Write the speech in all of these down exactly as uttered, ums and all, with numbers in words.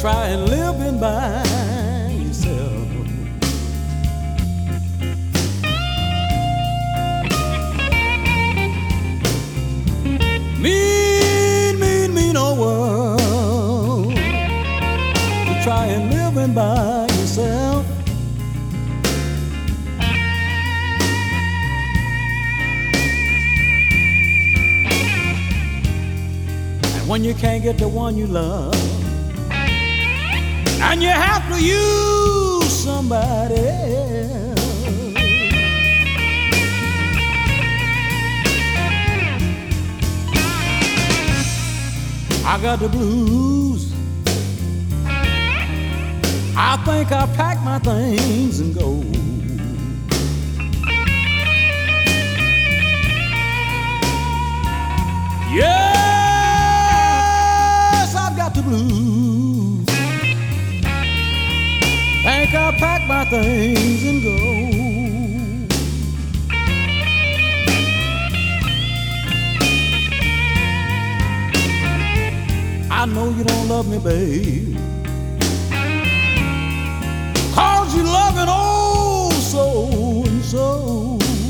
try living by yourself. Mean, mean, mean old world. You try living by yourself. And when you can't get the one you love, and you have to use somebody else, I got the blues. I think I'll pack my things and go. Yes, I've got the blues. Think I'll pack my things and go. I know you don't love me, babe, 'cause you love it oh so and so.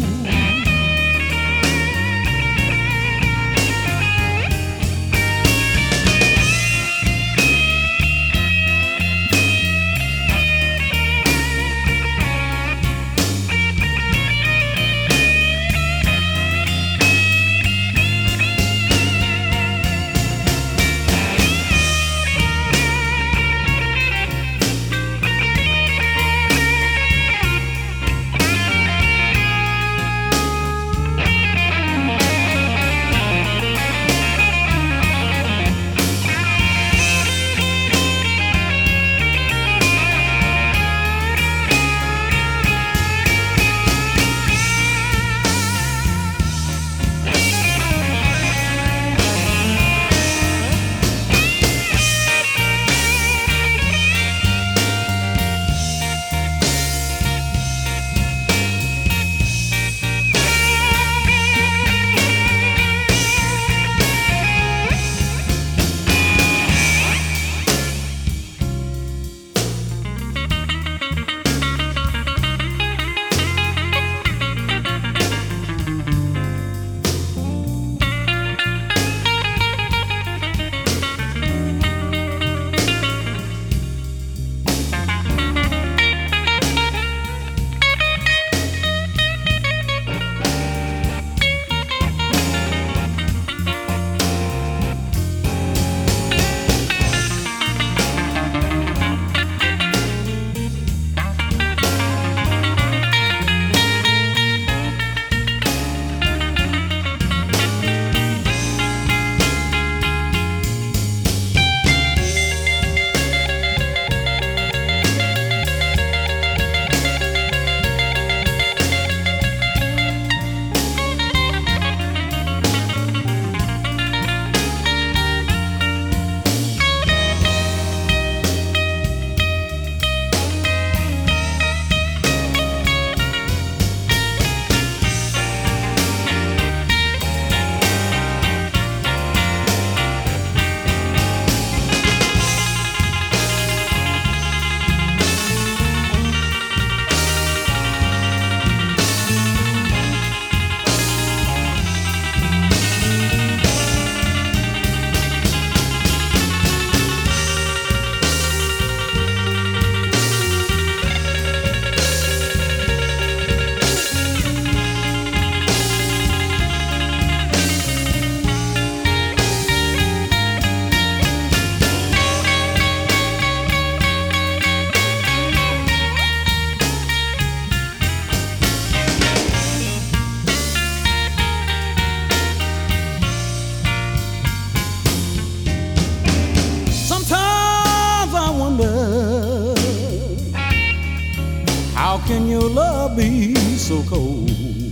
How can your love be so cold?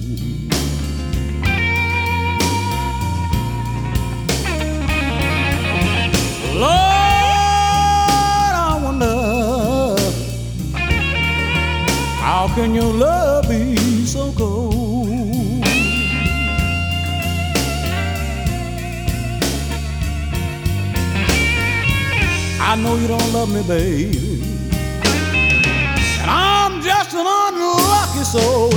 Lord, I wonder, how can your love be so cold? I I know you don't love me, baby, and I'm just an unlucky soul.